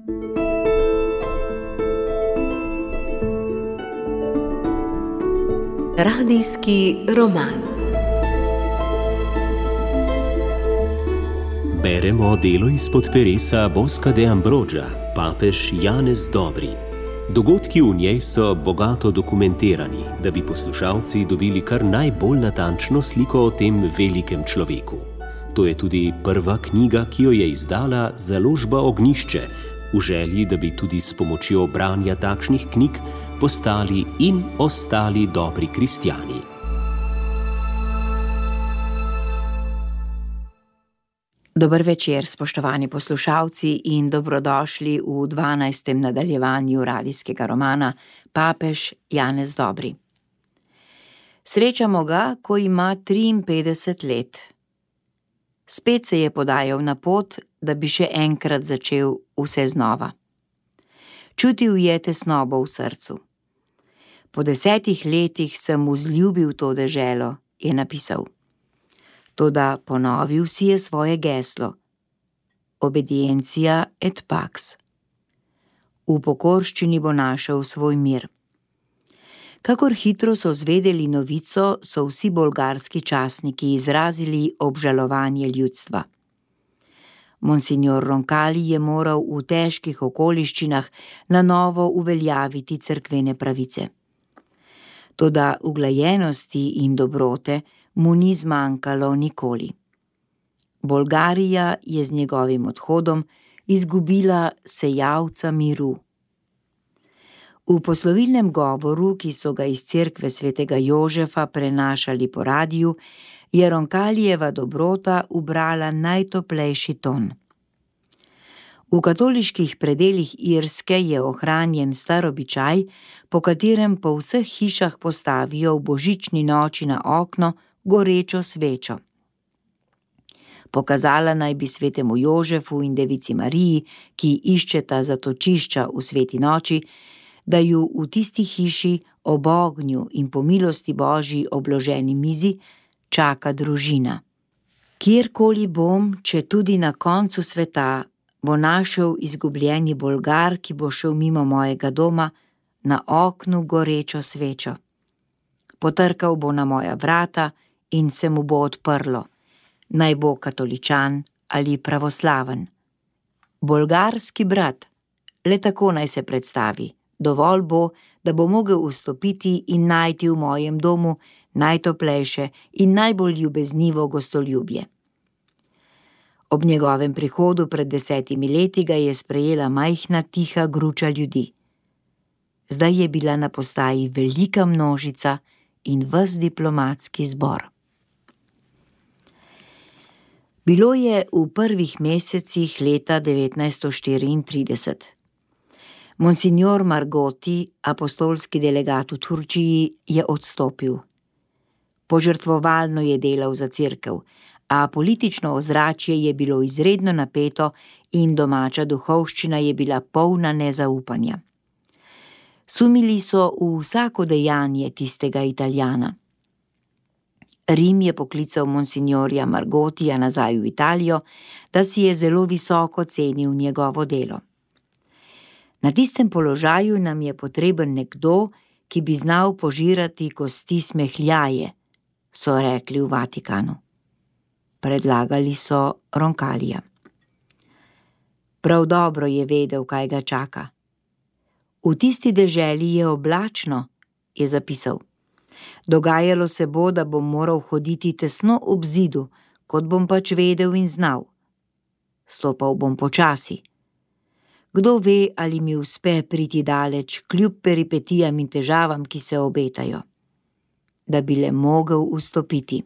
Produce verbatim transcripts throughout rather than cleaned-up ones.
Radijski roman. Beremo delo izpod peresa Bosca de Ambroggia, papež Janez Dobri. Dogodki v njej so bogato dokumentirani, da bi poslušalci dobili kar najbolj natančno sliko o tem velikem človeku. To je tudi prva knjiga, ki jo je izdala založba Ognjišče, v želji, da bi tudi s pomočjo branja takšnih knjig postali in ostali dobri kristjani. Dober večer, spoštovani poslušalci, in dobrodošli v dvanajstem nadaljevanju radijskega romana Papež Janez Dobri. Srečamo ga, ko ima triinpetdeset let. Spet se je podajal na pot, da bi še enkrat začel vse znova. Čutil je tesnobo v srcu. Po desetih letih sem vzljubil to deželo, je napisal. Toda ponovil si je svoje geslo. Obedientia et pax. V pokorščini bo našel svoj mir. Kakor hitro so zvedeli novico, so vsi bolgarski časniki izrazili obžalovanje ljudstva. Monsignor Roncalli je moral v težkih okoliščinah na novo uveljaviti cerkvene pravice. Toda uglajenosti in dobrote mu ni zmanjkalo nikoli. Bolgarija je z njegovim odhodom izgubila sejalca miru. V poslovilnem govoru, ki so ga iz cerkve svetega Jožefa prenašali po radiju, je Roncallijeva dobrota ubrala najtoplejši ton. V katoliških predelih Irske je ohranjen star običaj, po katerem po vseh hišah postavijo v božični noči na okno gorečo svečo. Pokazala naj bi svetemu Jožefu in devici Mariji, ki iščeta zatočišča v sveti noči, da ju v tisti hiši ob ognju in po milosti Božji obloženi mizi čaka družina. Kjerkoli bom, če tudi na koncu sveta, bo našel izgubljeni Bolgar, ki bo šel mimo mojega doma, na oknu gorečo svečo. Potrkal bo na moja vrata in se mu bo odprlo, naj bo katoličan ali pravoslaven. Bolgarski brat, le tako naj se predstavi, dovolj bo, da bo mogel vstopiti in najti v mojem domu najtoplejše in najbolj ljubeznivo gostoljubje. Ob njegovem prihodu pred desetimi leti ga je sprejela majhna tiha gruča ljudi. Zdaj je bila na postaji velika množica in ves diplomatski zbor. Bilo je v prvih mesecih leta devetnajststo štiriintrideset. Monsignor Margotti, apostolski delegat v Turčiji, je odstopil. Požrtvovalno je delal za cerkev, a politično ozračje je bilo izredno napeto in domača duhovščina je bila polna nezaupanja. Sumili so v vsako dejanje tistega Italijana. Rim je poklical monsignorja Margottija nazaj v Italijo, da si je zelo visoko cenil njegovo delo. Na tistem položaju nam je potreben nekdo, ki bi znal požirati kosti smehljaje, so rekli v Vatikanu. Predlagali so Roncallija. Prav dobro je vedel, kaj ga čaka. V tisti deželi je oblačno, je zapisal. Dogajalo se bo, da bom moral hoditi tesno ob zidu, kot bom pač vedel in znal. Stopal bom počasi. Kdo ve, ali mi uspe priti daleč, kljub peripetijam in težavam, ki se obetajo. Da bi le mogel vstopiti.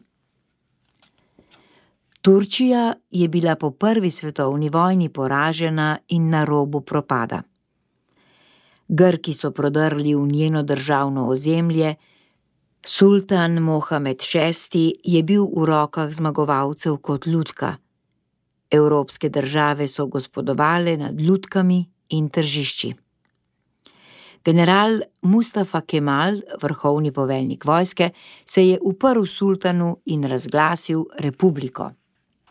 Turčija je bila po prvi svetovni vojni poražena in na robu propada. Grki so prodrli v njeno državno ozemlje, sultan Mohamed šesti je bil v rokah zmagovalcev kot lutka. Evropske države so gospodovale nad lutkami in tržišči. General Mustafa Kemal, vrhovni poveljnik vojske, se je uprl sultanu in razglasil republiko.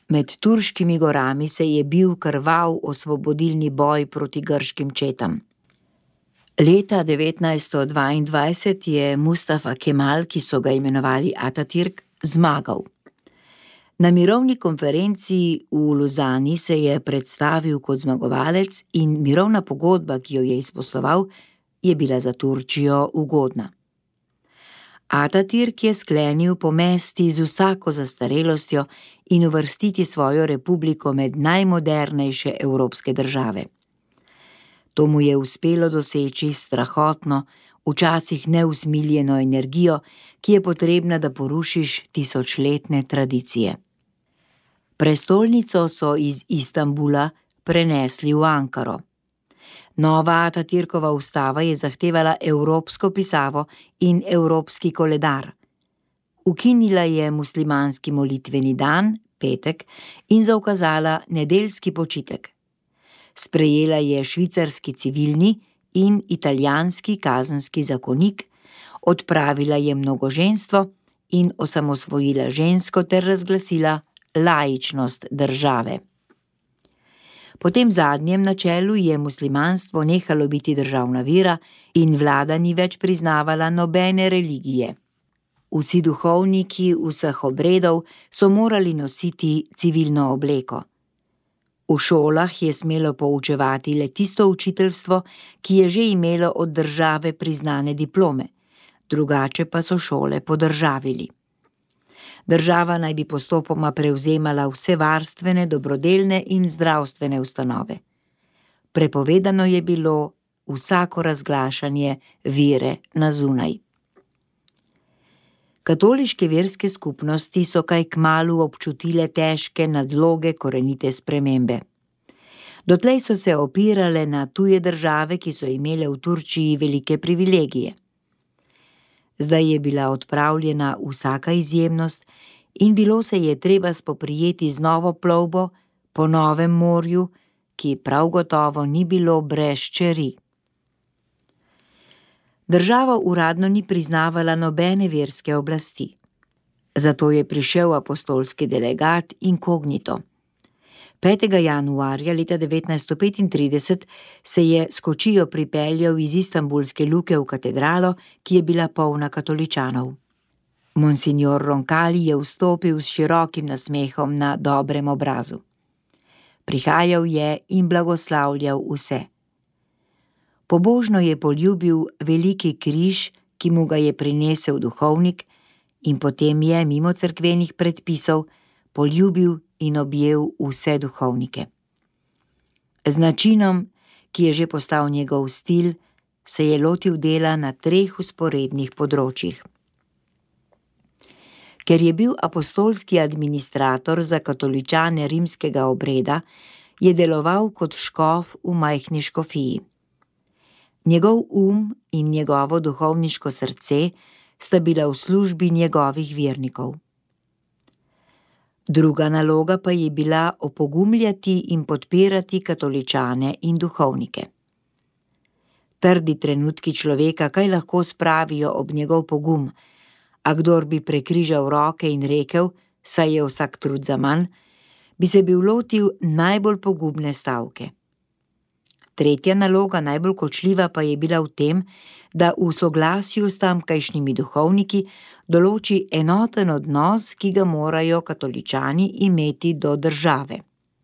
Med turškimi gorami se je bil krvav osvobodilni boj proti grškim četam. Leta devetnajststo dvaindvajset je Mustafa Kemal, ki so ga imenovali Atatürk, zmagal. Na mirovni konferenci v Luzani se je predstavil kot zmagovalec in mirovna pogodba, ki jo je izposloval, je bila za Turčijo ugodna. Atatürk je sklenil pomesti z vsako zastarelostjo in uvrstiti svojo republiko med najmodernejše evropske države. To mu je uspelo doseči strahotno, včasih neusmiljeno energijo, ki je potrebna, da porušiš tisočletne tradicije. Prestolnico so iz Istanbula prenesli v Ankaro. Nova Atatürkova ustava je zahtevala evropsko pisavo in evropski koledar. Ukinila je muslimanski molitveni dan, petek, in zaukazala nedeljski počitek. Sprejela je švicarski civilni in italijanski kazenski zakonik, odpravila je mnogoženstvo in osamosvojila žensko ter razglasila laičnost države. Po tem zadnjem načelu je muslimanstvo nehalo biti državna vera in vlada ni več priznavala nobene religije. Vsi duhovniki vseh obredov so morali nositi civilno obleko. V šolah je smelo poučevati le tisto učiteljstvo, ki je že imelo od države priznane diplome, drugače pa so šole podržavili. Država naj bi postopoma prevzemala vse varstvene, dobrodelne in zdravstvene ustanove. Prepovedano je bilo vsako razglašanje vere na zunaj. Katoliške verske skupnosti so kaj kmalu občutile težke nadloge korenite spremembe. Dotlej so se opirale na tuje države, ki so imele v Turčiji velike privilegije. Zdaj je bila odpravljena vsaka izjemnost in bilo se je treba spoprijeti z novo plovbo po novem morju, ki prav gotovo ni bilo brez čeri. Država uradno ni priznavala nobene verske oblasti. Zato je prišel apostolski delegat inkognito. petega januarja leta devetnajststo petintrideset se je s kočijo pripeljal iz istanbulske luke v katedralo, ki je bila polna katoličanov. Monsignor Roncalli je vstopil s širokim nasmehom na dobrem obrazu. Prihajal je in blagoslavljal vse. Pobožno je poljubil veliki križ, ki mu ga je prinesel duhovnik, in potem je, mimo cerkvenih predpisov, poljubil in objel vse duhovnike. Z načinom, ki je že postal njegov stil, se je lotil dela na treh vzporednih področjih. Ker je bil apostolski administrator za katoličane rimskega obreda, je deloval kot škof v majhni škofiji. Njegov um in njegovo duhovniško srce sta bila v službi njegovih vernikov. Druga naloga pa je bila opogumljati in podpirati katoličane in duhovnike. Trdi trenutki človeka kaj lahko spravijo ob njegov pogum, a kdor bi prekrižal roke in rekel, saj je vsak trud zaman, bi se bil lotil najbolj pogubne stavke. Tretja naloga, najbolj kočljiva, pa je bila v tem, da v soglasju s tamkajšnjimi duhovniki določi enoten odnos, ki ga morajo katoličani imeti do države.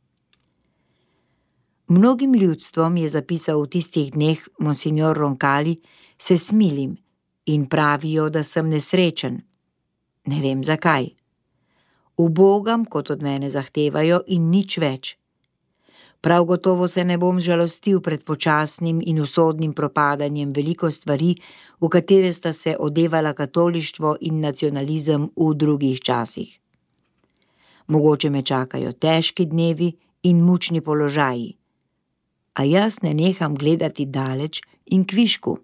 Mnogim ljudstvom, je zapisal v tistih dneh monsignor Roncalli, se smilim in pravijo, da sem nesrečen. Ne vem zakaj. Ubogam, kot od mene zahtevajo, in nič več. Prav gotovo se ne bom žalostil pred počasnim in usodnim propadanjem veliko stvari, v katere sta se odevala katolištvo in nacionalizem v drugih časih. Mogoče me čakajo težki dnevi in mučni položaji, a jaz ne neham gledati daleč in kvišku.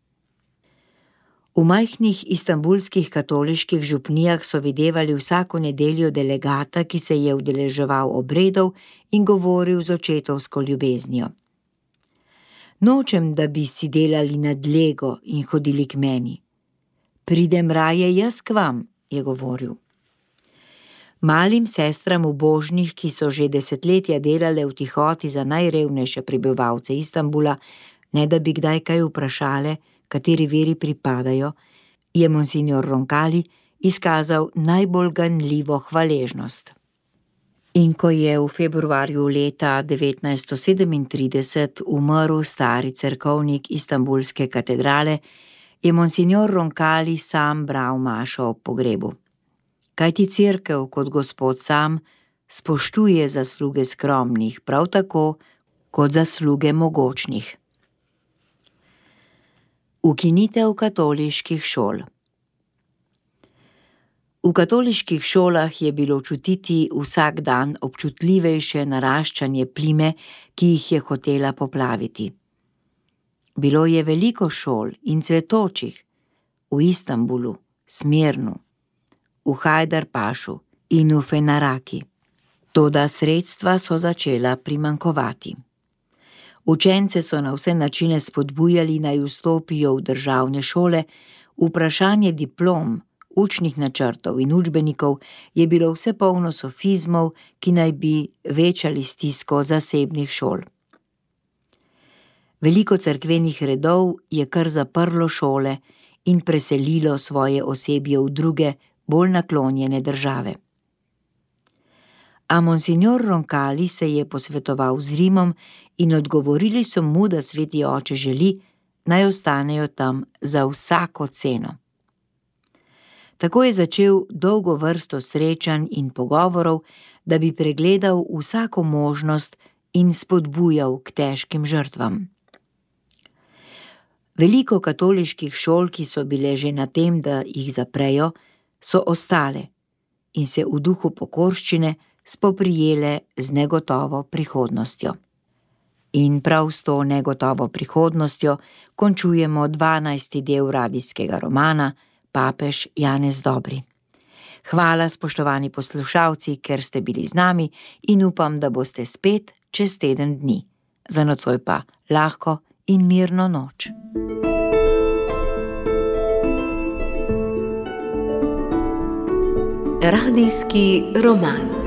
V majhnih istanbulskih katoliških župnijah so videvali vsako nedeljo delegata, ki se je udeleževal obredov in govoril z očetovsko ljubeznijo. Nočem, da bi si delali nadlego in hodili k meni. Pridem raje jaz k vam, je govoril. Malim sestram ubožnih, ki so že desetletja delale v tihoti za najrevnejše prebivalce Istanbula, ne da bi kdaj kaj vprašale, kateri veri pripadajo, je monsignor Roncalli izkazal najbolj ganljivo hvaležnost. In ko je v februarju leta devetnajststo sedemintrideset umrl stari cerkovnik istanbulske katedrale, je monsignor Roncalli sam bral mašo ob pogrebu. Kajti cerkev kot Gospod sam spoštuje zasluge skromnih, prav tako kot zasluge mogočnih. Ukinitev katoliških šol. V katoliških šolah je bilo čutiti vsak dan občutljivejše naraščanje plime, ki jih je hotela poplaviti. Bilo je veliko šol in cvetočih v Istanbulu, Smirnu, v Hajdarpašu in v Fenaraki. Toda sredstva so začela primanjkovati. Učence so na vse načine spodbujali, naj vstopijo v državne šole, vprašanje diplom, učnih načrtov in učbenikov je bilo vse polno sofizmov, ki naj bi večali stisko zasebnih šol. Veliko cerkvenih redov je kar zaprlo šole in preselilo svoje osebje v druge, bolj naklonjene države. A monsignor Roncalli se je posvetoval z Rimom in odgovorili so mu, da sveti oče želi, naj ostanejo tam za vsako ceno. Tako je začel dolgo vrsto srečanj in pogovorov, da bi pregledal vsako možnost in spodbujal k težkim žrtvam. Veliko katoliških šol, ki so bile že na tem, da jih zaprejo, so ostale in se v duhu pokorščine spoprijele z negotovo prihodnostjo. In prav s to negotovo prihodnostjo končujemo dvanajsti del radijskega romana Papež Janez Dobri. Hvala, spoštovani poslušalci, ker ste bili z nami in upam, da boste spet čez teden dni. Za nocoj pa lahko in mirno noč. Radijski roman.